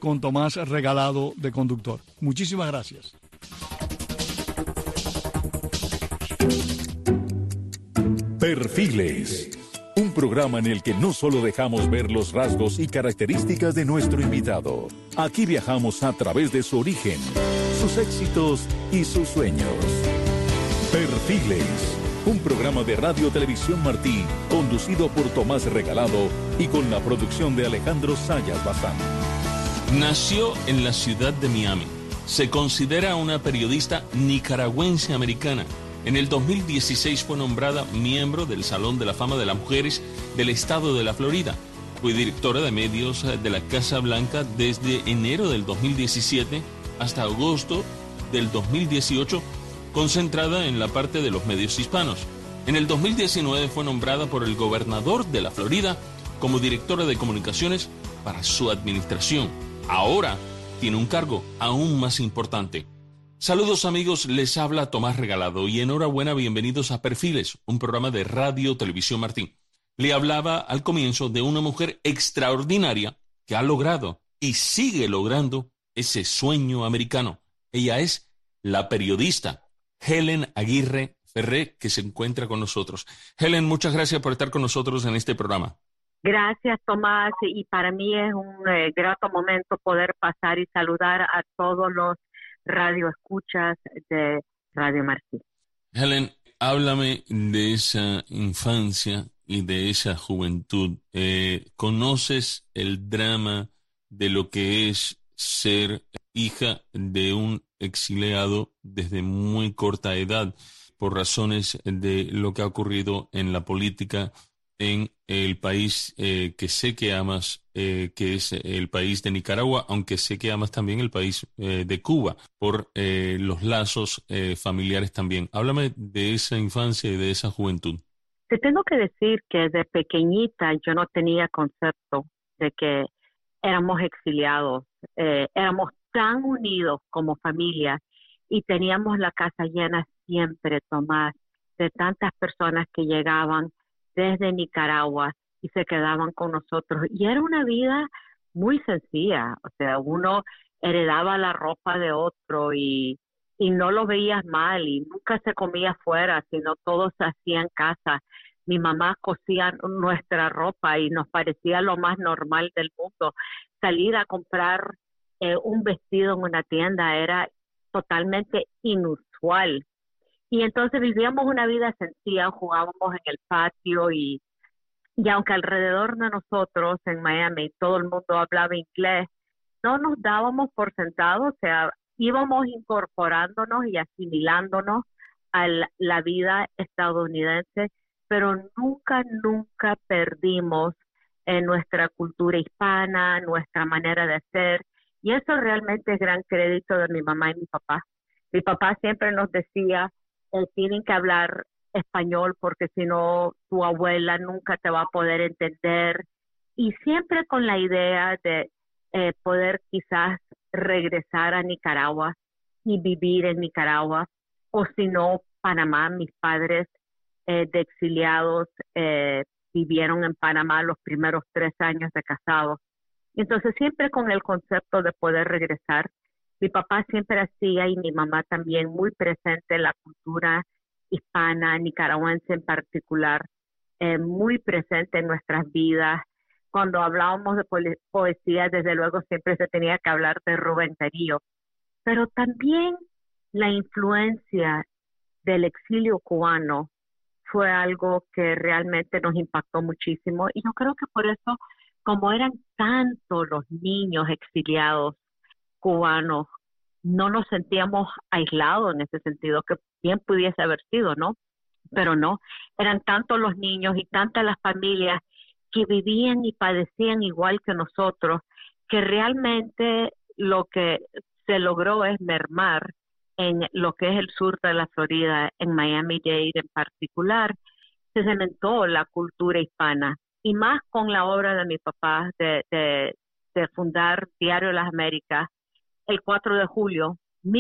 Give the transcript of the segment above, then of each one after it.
con Tomás Regalado de conductor. Muchísimas gracias. Perfiles. Un programa en el que no solo dejamos ver los rasgos y características de nuestro invitado. Aquí viajamos a través de su origen, sus éxitos y sus sueños. Perfiles. Un programa de Radio Televisión Martí, conducido por Tomás Regalado y con la producción de Alejandro Sayas Bazán. Nació en la ciudad de Miami. Se considera una periodista nicaragüense americana. En el 2016 fue nombrada miembro del Salón de la Fama de las Mujeres del Estado de la Florida. Fue directora de medios de la Casa Blanca desde enero del 2017 hasta agosto del 2018, concentrada en la parte de los medios hispanos. En el 2019 fue nombrada por el gobernador de la Florida como directora de comunicaciones para su administración. Ahora tiene un cargo aún más importante. Saludos amigos, les habla Tomás Regalado y enhorabuena, bienvenidos a Perfiles, un programa de Radio Televisión Martí. Le hablaba al comienzo de una mujer extraordinaria que ha logrado y sigue logrando ese sueño americano. Ella es la periodista Helen Aguirre Ferré, que se encuentra con nosotros. Helen, muchas gracias por estar con nosotros en este programa. Gracias, Tomás, y para mí es un grato momento poder pasar y saludar a todos los radioescuchas de Radio Martí. Helen, háblame de esa infancia y de esa juventud. ¿Conoces el drama de lo que es ser hija de un exiliado desde muy corta edad por razones de lo que ha ocurrido en la política en el país que sé que amas, que es el país de Nicaragua, aunque sé que amas también el país de Cuba, por los lazos familiares también? Háblame de esa infancia y de esa juventud. Te tengo que decir que de pequeñita yo no tenía concepto de que éramos exiliados, éramos tan unidos como familia y teníamos la casa llena siempre, Tomás, de tantas personas que llegaban desde Nicaragua y se quedaban con nosotros. Y era una vida muy sencilla, o sea, uno heredaba la ropa de otro y no lo veías mal y nunca se comía afuera, sino todo se hacía en casa. Mi mamá cosía nuestra ropa y nos parecía lo más normal del mundo. Salir a comprar un vestido en una tienda era totalmente inusual. Y entonces vivíamos una vida sencilla, jugábamos en el patio y aunque alrededor de nosotros en Miami todo el mundo hablaba inglés, no nos dábamos por sentado, o sea, íbamos incorporándonos y asimilándonos a la vida estadounidense, pero nunca perdimos nuestra cultura hispana, nuestra manera de ser, y eso realmente es gran crédito de mi mamá y mi papá. Mi papá siempre nos decía, tienen que hablar español porque si no tu abuela nunca te va a poder entender, y siempre con la idea de poder quizás regresar a Nicaragua y vivir en Nicaragua, o si no Panamá. Mis padres de exiliados vivieron en Panamá los primeros 3 años de casados, entonces siempre con el concepto de poder regresar. Mi papá siempre hacía, y mi mamá también, muy presente en la cultura hispana, nicaragüense en particular, muy presente en nuestras vidas. Cuando hablábamos de poesía, desde luego siempre se tenía que hablar de Rubén Darío, pero también la influencia del exilio cubano fue algo que realmente nos impactó muchísimo, y yo creo que por eso, como eran tantos los niños exiliados cubanos, no nos sentíamos aislados en ese sentido, que bien pudiese haber sido, ¿no? Pero no, eran tantos los niños y tantas las familias que vivían y padecían igual que nosotros, que realmente lo que se logró es mermar en lo que es el sur de la Florida, en Miami-Dade en particular, se cementó la cultura hispana, y más con la obra de mi papá de fundar Diario de las Américas el 4 de julio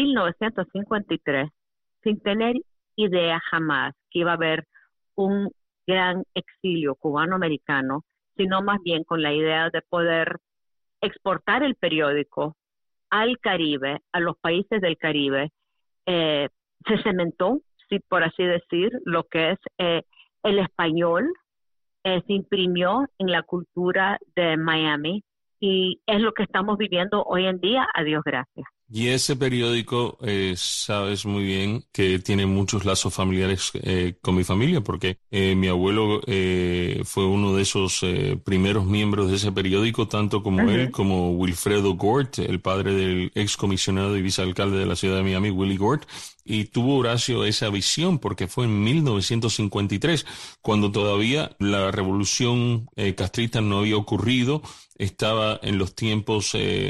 1953, sin tener idea jamás que iba a haber un gran exilio cubano-americano, sino más bien con la idea de poder exportar el periódico al Caribe, a los países del Caribe, se cementó, sí, por así decir, lo que es el español, se imprimió en la cultura de Miami y es lo que estamos viviendo hoy en día, a Dios gracias. Y ese periódico, sabes muy bien que tiene muchos lazos familiares con mi familia, porque mi abuelo fue uno de esos primeros miembros de ese periódico, tanto como él, como Wilfredo Gort, el padre del excomisionado y vicealcalde de la ciudad de Miami, Willie Gort. Y tuvo Horacio esa visión porque fue en 1953, cuando todavía la revolución castrista no había ocurrido. Estaba en los tiempos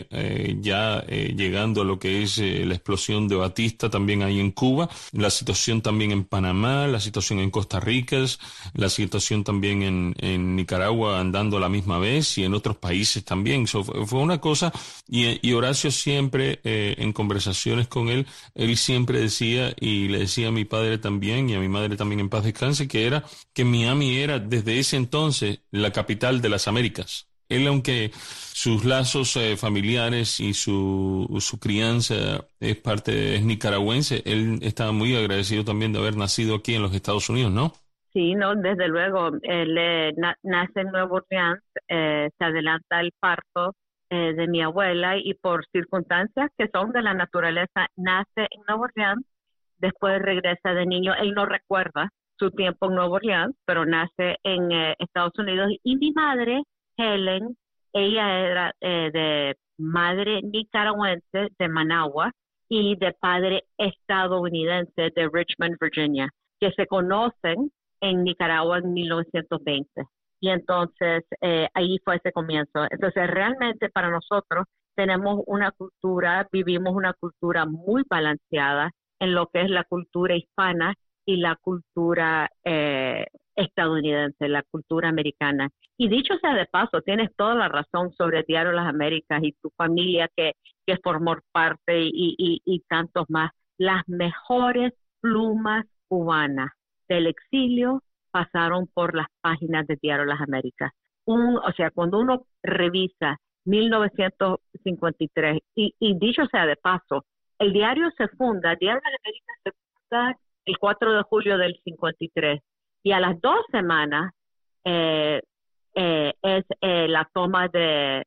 llegando a lo que es la explosión de Batista también ahí en Cuba, la situación también en Panamá, la situación en Costa Rica, la situación también en Nicaragua andando a la misma vez y en otros países también. Fue una cosa, y Horacio siempre, en conversaciones con él siempre decía, y le decía a mi padre también y a mi madre también en paz descanse, que Miami era desde ese entonces la capital de las Américas. Él, aunque sus lazos familiares y su crianza es nicaragüense, él estaba muy agradecido también de haber nacido aquí en los Estados Unidos, ¿no? Sí, no, desde luego. Él nace en Nueva Orleans, se adelanta el parto de mi abuela y por circunstancias que son de la naturaleza, nace en Nueva Orleans, después regresa de niño. Él no recuerda su tiempo en Nueva Orleans, pero nace en Estados Unidos. Y mi madre, Helen, ella era de madre nicaragüense de Managua y de padre estadounidense de Richmond, Virginia, que se conocen en Nicaragua en 1920. Y entonces ahí fue ese comienzo. Entonces realmente para nosotros vivimos una cultura muy balanceada en lo que es la cultura hispana y la cultura estadounidense, la cultura americana. Y dicho sea de paso, tienes toda la razón sobre el Diario Las Américas y tu familia que formó parte y tantos más. Las mejores plumas cubanas del exilio pasaron por las páginas de Diario Las Américas. O sea, cuando uno revisa 1953, y dicho sea de paso, el diario Diario Las Américas se funda el 4 de julio del 53, y a las 2 semanas es la toma de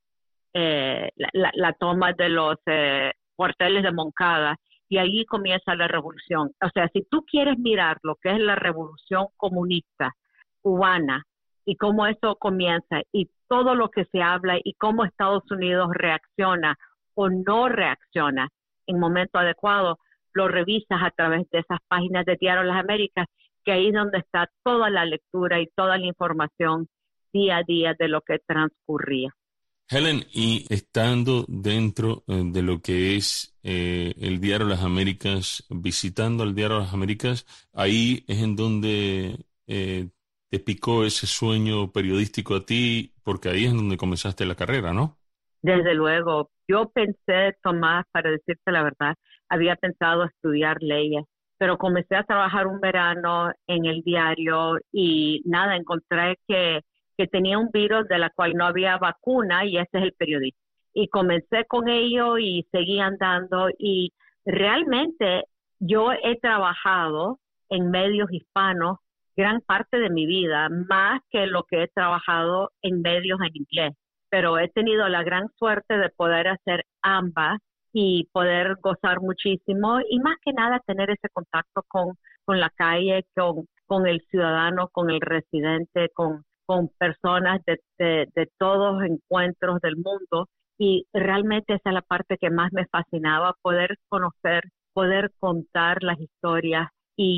la toma de los cuarteles de Moncada, y allí comienza la revolución. O sea, si tú quieres mirar lo que es la revolución comunista cubana y cómo eso comienza y todo lo que se habla y cómo Estados Unidos reacciona o no reacciona en momento adecuado, lo revisas a través de esas páginas de Diario Las Américas, que ahí es donde está toda la lectura y toda la información día a día de lo que transcurría. Helen, y estando dentro de lo que es el Diario Las Américas, visitando el Diario Las Américas, ahí es en donde te picó ese sueño periodístico a ti, porque ahí es donde comenzaste la carrera, ¿no? Desde luego. Yo pensé, Tomás, para decirte la verdad, había pensado estudiar leyes, pero comencé a trabajar un verano en el diario y nada, encontré que tenía un virus de la cual no había vacuna, y ese es el periodismo. Y comencé con ello y seguí andando, y realmente yo he trabajado en medios hispanos gran parte de mi vida, más que lo que he trabajado en medios en inglés. Pero he tenido la gran suerte de poder hacer ambas y poder gozar muchísimo, y más que nada tener ese contacto con la calle, con el ciudadano, con el residente, con personas de todos encuentros del mundo. Y realmente esa es la parte que más me fascinaba, poder conocer, poder contar las historias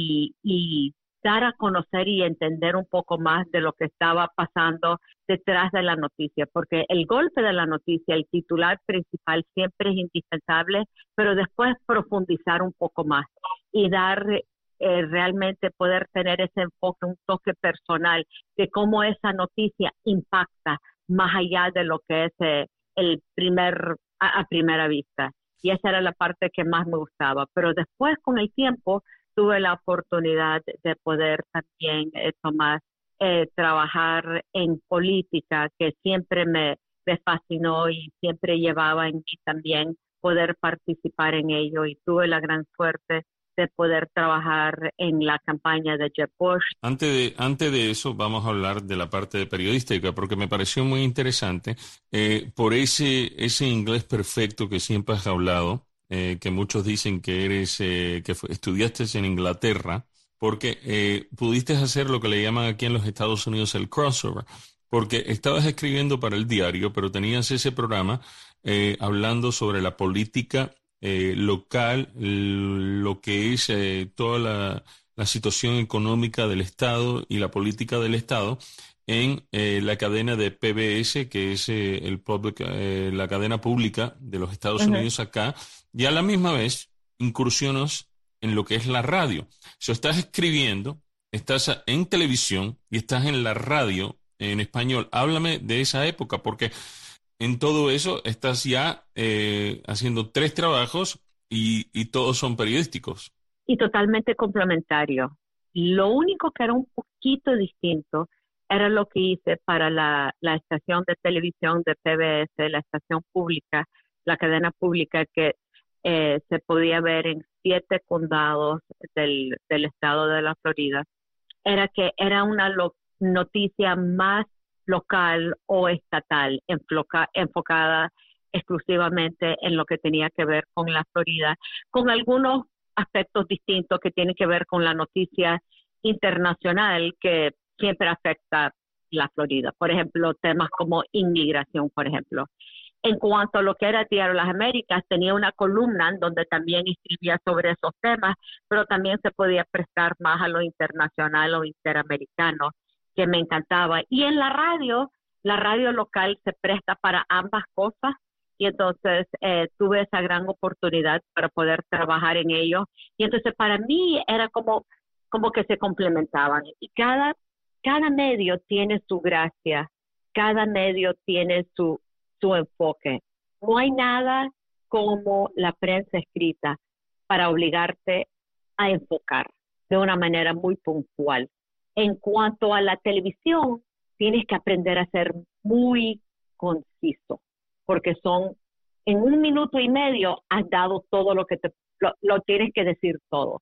y dar a conocer y entender un poco más de lo que estaba pasando detrás de la noticia, porque el golpe de la noticia, el titular principal siempre es indispensable, pero después profundizar un poco más y dar realmente poder tener ese enfoque, un toque personal de cómo esa noticia impacta más allá de lo que es a primera vista. Y esa era la parte que más me gustaba. Pero después, con el tiempo, tuve la oportunidad de poder también trabajar en política, que siempre me me fascinó y siempre llevaba en mí también poder participar en ello, y tuve la gran suerte de poder trabajar en la campaña de Jeb Bush. Antes de eso, vamos a hablar de la parte periodística, porque me pareció muy interesante por ese inglés perfecto que siempre has hablado, que muchos dicen que estudiaste en Inglaterra, porque pudiste hacer lo que le llaman aquí en los Estados Unidos el crossover, porque estabas escribiendo para el diario, pero tenías ese programa hablando sobre la política local, lo que es toda la situación económica del Estado y la política del Estado en la cadena de PBS, que es la cadena pública de los Estados Unidos acá, y a la misma vez incursionas en lo que es la radio. Si estás escribiendo, estás en televisión y estás en la radio en español. Háblame de esa época, porque en todo eso estás ya haciendo 3 trabajos y todos son periodísticos. Y totalmente complementario. Lo único que era un poquito distinto era lo que hice para la estación de televisión de PBS, la estación pública, la cadena pública que se podía ver en 7 condados del estado de la Florida. Era que era una noticia más local o estatal, enfocada exclusivamente en lo que tenía que ver con la Florida, con algunos aspectos distintos que tienen que ver con la noticia internacional que siempre afecta la Florida. Por ejemplo, temas como inmigración, por ejemplo. En cuanto a lo que era Diario Las Américas, tenía una columna en donde también escribía sobre esos temas, pero también se podía prestar más a lo internacional o interamericano, que me encantaba. Y en la radio local se presta para ambas cosas, y entonces tuve esa gran oportunidad para poder trabajar en ello. Y entonces para mí era como que se complementaban. Y cada medio tiene su gracia, cada medio tiene su enfoque. No hay nada como la prensa escrita para obligarte a enfocar de una manera muy puntual. En cuanto a la televisión, tienes que aprender a ser muy conciso, porque en 1 minuto y medio has dado todo lo que lo tienes que decir todo.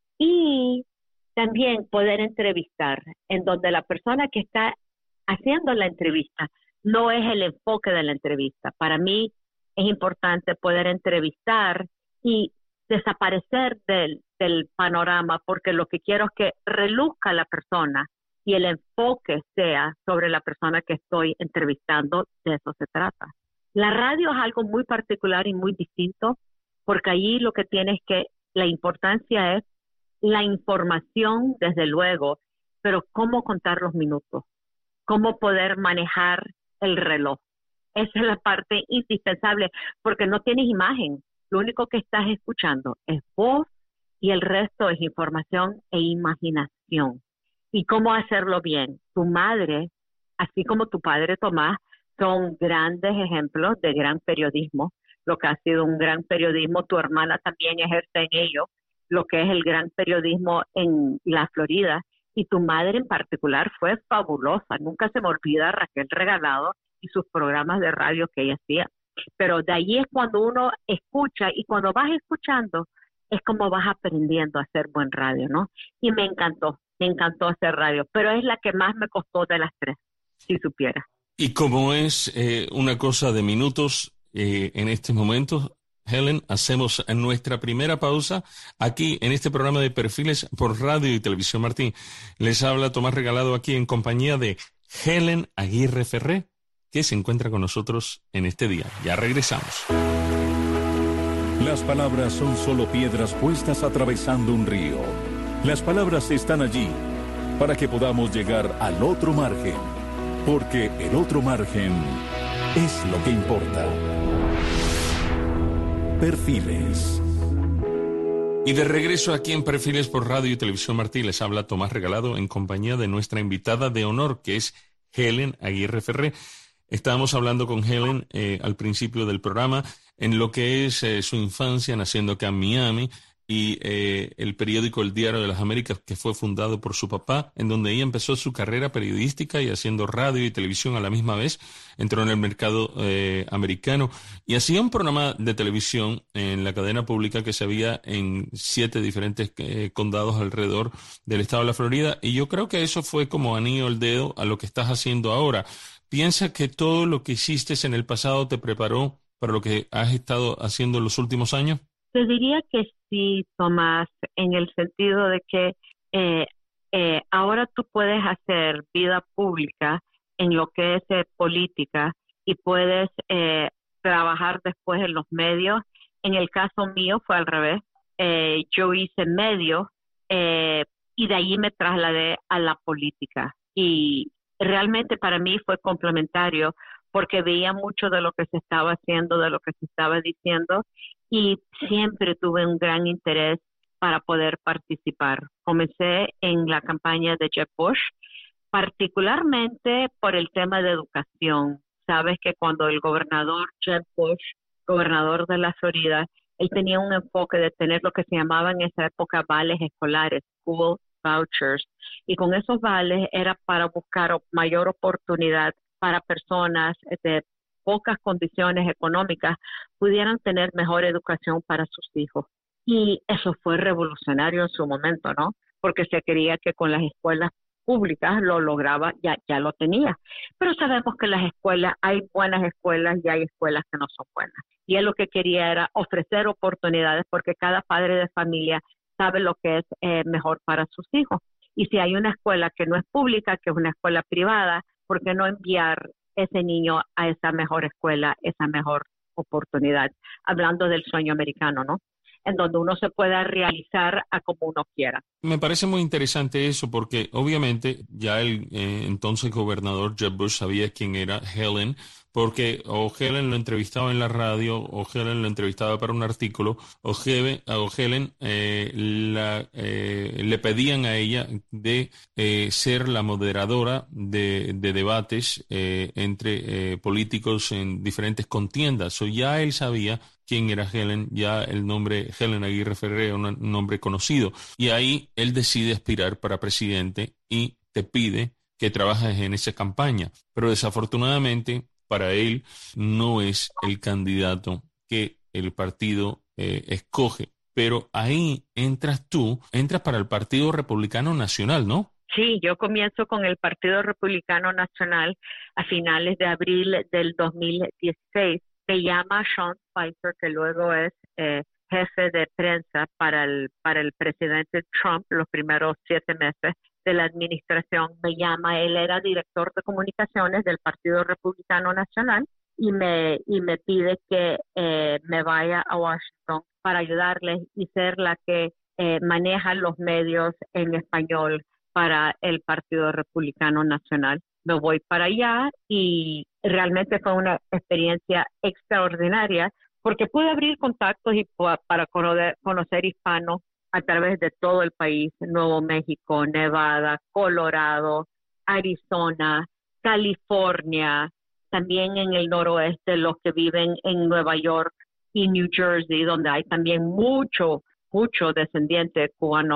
Y también poder entrevistar, en donde la persona que está haciendo la entrevista no es el enfoque de la entrevista. Para mí es importante poder entrevistar y desaparecer del panorama, porque lo que quiero es que reluzca la persona y el enfoque sea sobre la persona que estoy entrevistando. De eso se trata. La radio es algo muy particular y muy distinto, porque allí lo que tienes la importancia es la información, desde luego, pero cómo contar los minutos, cómo poder manejar el reloj. Esa es la parte indispensable, porque no tienes imagen. Lo único que estás escuchando es voz y el resto es información e imaginación. ¿Y cómo hacerlo bien? Tu madre, así como tu padre Tomás, son grandes ejemplos de gran periodismo, lo que ha sido un gran periodismo. Tu hermana también ejerce en ello, lo que es el gran periodismo en la Florida. Y tu madre en particular fue fabulosa. Nunca se me olvida Raquel Regalado y sus programas de radio que ella hacía. Pero de ahí es cuando uno escucha, y cuando vas escuchando es como vas aprendiendo a hacer buen radio, ¿no? Y me encantó hacer radio, pero es la que más me costó de las 3, si supiera. Y como es una cosa de minutos en este momento, Helen, hacemos nuestra primera pausa aquí en este programa de Perfiles por Radio y Televisión Martín. Les habla Tomás Regalado aquí en compañía de Helen Aguirre Ferré, que se encuentra con nosotros en este día. Ya regresamos. Las palabras son solo piedras puestas atravesando un río. Las palabras están allí para que podamos llegar al otro margen, porque el otro margen es lo que importa. Perfiles. Y de regreso aquí en Perfiles por Radio y Televisión Martín, les habla Tomás Regalado en compañía de nuestra invitada de honor, que es Helen Aguirre Ferré. Estábamos hablando con Helen al principio del programa en lo que es su infancia naciendo acá en Miami, y el periódico El Diario de las Américas, que fue fundado por su papá, en donde ella empezó su carrera periodística y haciendo radio y televisión a la misma vez. Entró en el mercado americano y hacía un programa de televisión en la cadena pública que se veía en 7 diferentes condados alrededor del estado de la Florida, y yo creo que eso fue como anillo al dedo a lo que estás haciendo ahora. ¿Piensa que todo lo que hiciste en el pasado te preparó para lo que has estado haciendo en los últimos años? Te diría que sí, Tomás, en el sentido de que ahora tú puedes hacer vida pública en lo que es política y puedes trabajar después en los medios. En el caso mío fue al revés. Yo hice medios y de ahí me trasladé a la política. Y realmente para mí fue complementario porque veía mucho de lo que se estaba haciendo, de lo que se estaba diciendo, y siempre tuve un gran interés para poder participar. Comencé en la campaña de Jeb Bush, particularmente por el tema de educación. Sabes que cuando el gobernador Jeb Bush, gobernador de la Florida, él tenía un enfoque de tener lo que se llamaba en esa época vales escolares, school vouchers, y con esos vales era para buscar mayor oportunidad para personas de pocas condiciones económicas pudieran tener mejor educación para sus hijos. Y eso fue revolucionario en su momento, ¿no? Porque se creía que con las escuelas públicas lo lograba, ya lo tenía. Pero sabemos que las escuelas, hay buenas escuelas y hay escuelas que no son buenas. Y él lo que quería era ofrecer oportunidades porque cada padre de familia sabe lo que es mejor para sus hijos. Y si hay una escuela que no es pública, que es una escuela privada, ¿por qué no enviar ese niño a esa mejor escuela, esa mejor oportunidad? Hablando del sueño americano, ¿no? En donde uno se pueda realizar a como uno quiera. Me parece muy interesante eso porque obviamente ya el entonces gobernador Jeb Bush sabía quién era Helen, porque o Helen lo entrevistaba en la radio, o Helen lo entrevistaba para un artículo, o Helen le pedían a ella de ser la moderadora de debates entre políticos en diferentes contiendas. O ya él sabía quién era Helen, ya el nombre Helen Aguirre Ferrer era un nombre conocido. Y ahí él decide aspirar para presidente y te pide que trabajes en esa campaña. Pero desafortunadamente para él no es el candidato que el partido escoge. Pero ahí entras para el Partido Republicano Nacional, ¿no? Sí, yo comienzo con el Partido Republicano Nacional a finales de abril del 2016. Me llama Sean Spicer, que luego es jefe de prensa para el presidente Trump los primeros 7 meses de la administración. Me llama, él era director de comunicaciones del Partido Republicano Nacional y me pide que me vaya a Washington para ayudarles y ser la que maneja los medios en español para el Partido Republicano Nacional. Me voy para allá y realmente fue una experiencia extraordinaria porque pude abrir contactos y para conocer hispanos a través de todo el país: Nuevo México, Nevada, Colorado, Arizona, California, también en el noroeste, los que viven en Nueva York y New Jersey, donde hay también mucho descendiente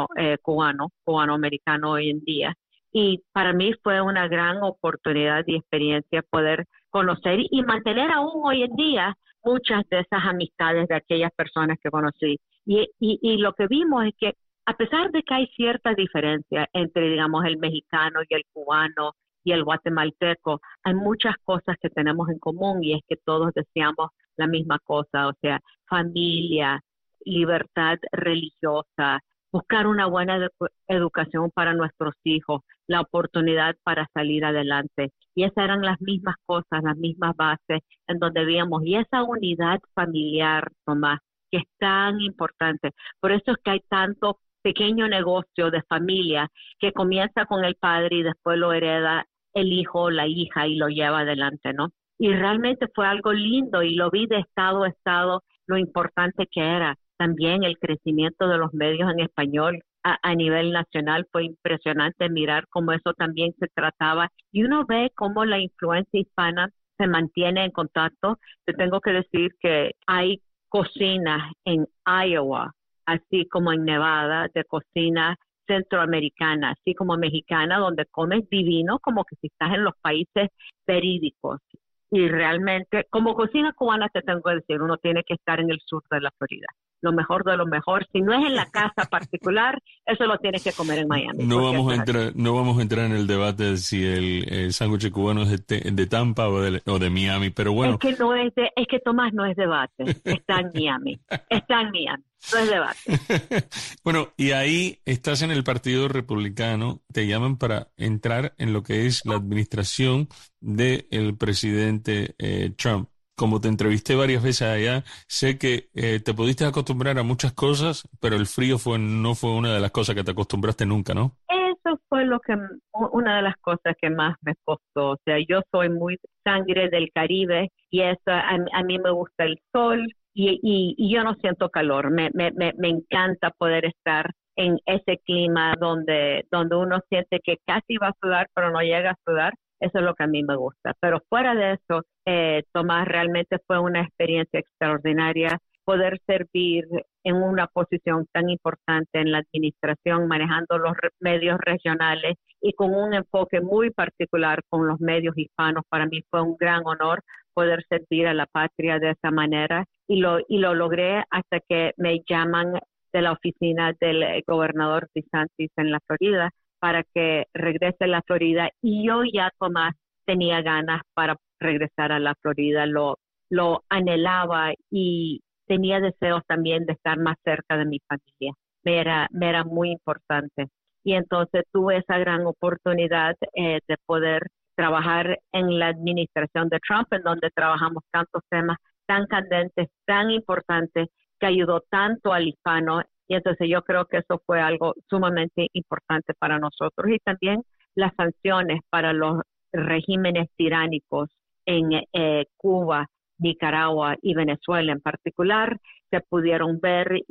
cubano-americano hoy en día. Y para mí fue una gran oportunidad y experiencia poder conocer y mantener aún hoy en día muchas de esas amistades de aquellas personas que conocí. Y lo que vimos es que a pesar de que hay cierta diferencia entre, digamos, el mexicano y el cubano y el guatemalteco, hay muchas cosas que tenemos en común, y es que todos deseamos la misma cosa, o sea, familia, libertad religiosa, buscar una buena educación para nuestros hijos, la oportunidad para salir adelante. Y esas eran las mismas cosas, las mismas bases en donde veíamos. Y esa unidad familiar, Tomás, que es tan importante. Por eso es que hay tanto pequeño negocio de familia que comienza con el padre y después lo hereda el hijo o la hija y lo lleva adelante, ¿no? Y realmente fue algo lindo y lo vi de estado a estado, lo importante que era. También el crecimiento de los medios en español a nivel nacional fue impresionante mirar cómo eso también se trataba. Y uno ve cómo la influencia hispana se mantiene en contacto. Te tengo que decir que hay cocinas en Iowa, así como en Nevada, de cocina centroamericana, así como mexicana, donde comes divino, como que si estás en los países verídicos. Y realmente, como cocina cubana, te tengo que decir, uno tiene que estar en el sur de la Florida. Lo mejor de lo mejor. Si no es en la casa particular, eso lo tienes que comer en Miami. No vamos a entrar en el debate de si el sándwich cubano es de Tampa o de Miami, pero bueno. Es que Tomás, no es debate. Está en Miami. Está en Miami. No es debate. Bueno, y ahí estás en el Partido Republicano, te llaman para entrar en lo que es la administración del presidente Trump. Como te entrevisté varias veces allá, sé que te pudiste acostumbrar a muchas cosas, pero el frío no fue una de las cosas que te acostumbraste nunca, ¿no? Eso fue una de las cosas que más me costó. O sea, yo soy muy sangre del Caribe y eso, a mí me gusta el sol y yo no siento calor. Me encanta poder estar en ese clima donde uno siente que casi va a sudar, pero no llega a sudar. Eso es lo que a mí me gusta. Pero fuera de eso, Tomás, realmente fue una experiencia extraordinaria poder servir en una posición tan importante en la administración, manejando los medios regionales y con un enfoque muy particular con los medios hispanos. Para mí fue un gran honor poder servir a la patria de esa manera y lo logré hasta que me llaman de la oficina del gobernador DeSantis en la Florida para que regrese a la Florida, y yo ya, Tomás, tenía ganas para regresar a la Florida, lo anhelaba y tenía deseos también de estar más cerca de mi familia, me era muy importante, y entonces tuve esa gran oportunidad de poder trabajar en la administración de Trump, en donde trabajamos tantos temas tan candentes, tan importantes, que ayudó tanto al hispano. Y entonces yo creo que eso fue algo sumamente importante para nosotros. Y también las sanciones para los regímenes tiránicos en Cuba, Nicaragua y Venezuela en particular, se pudieron ver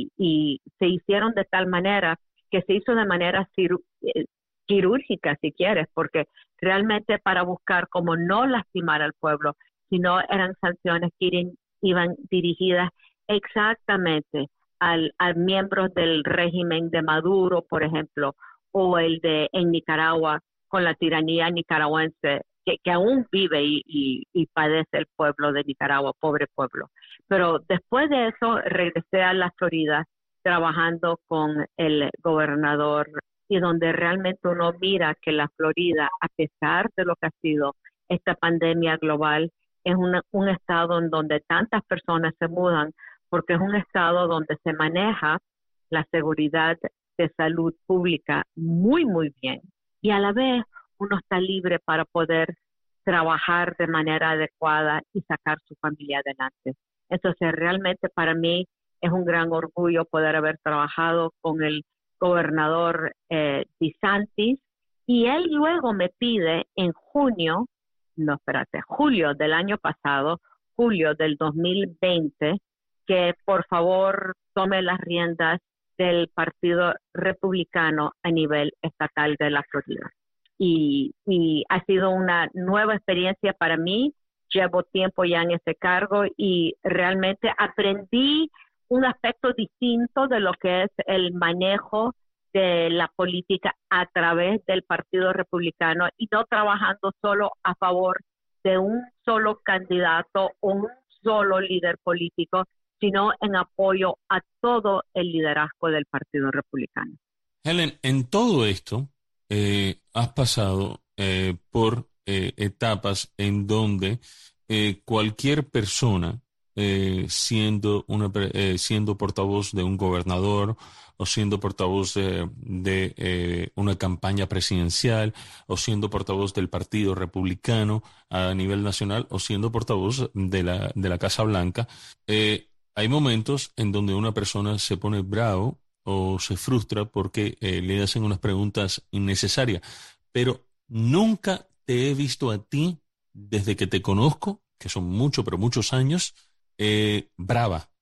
y se hicieron de tal manera que se hizo de manera quirúrgica, si quieres, porque realmente para buscar cómo no lastimar al pueblo, sino eran sanciones que iban dirigidas exactamente a miembros del régimen de Maduro, por ejemplo, o en Nicaragua, con la tiranía nicaragüense, que aún vive y padece el pueblo de Nicaragua, pobre pueblo. Pero después de eso regresé a la Florida trabajando con el gobernador, y donde realmente uno mira que la Florida, a pesar de lo que ha sido esta pandemia global, es un estado en donde tantas personas se mudan, porque es un estado donde se maneja la seguridad de salud pública muy, muy bien. Y a la vez uno está libre para poder trabajar de manera adecuada y sacar su familia adelante. Entonces, realmente para mí es un gran orgullo poder haber trabajado con el gobernador DeSantis, y él luego me pide en julio del año pasado, julio del 2020, que por favor tome las riendas del Partido Republicano a nivel estatal de la Florida. Y ha sido una nueva experiencia para mí. Llevo tiempo ya en ese cargo y realmente aprendí un aspecto distinto de lo que es el manejo de la política a través del Partido Republicano, y no trabajando solo a favor de un solo candidato o un solo líder político, sino en apoyo a todo el liderazgo del Partido Republicano. Helen, en todo esto has pasado por etapas en donde cualquier persona, siendo portavoz de un gobernador, o siendo portavoz de una campaña presidencial, o siendo portavoz del Partido Republicano a nivel nacional, o siendo portavoz de la Casa Blanca, hay momentos en donde una persona se pone bravo o se frustra porque le hacen unas preguntas innecesarias. Pero nunca te he visto a ti, desde que te conozco, que son muchos, pero muchos años, brava.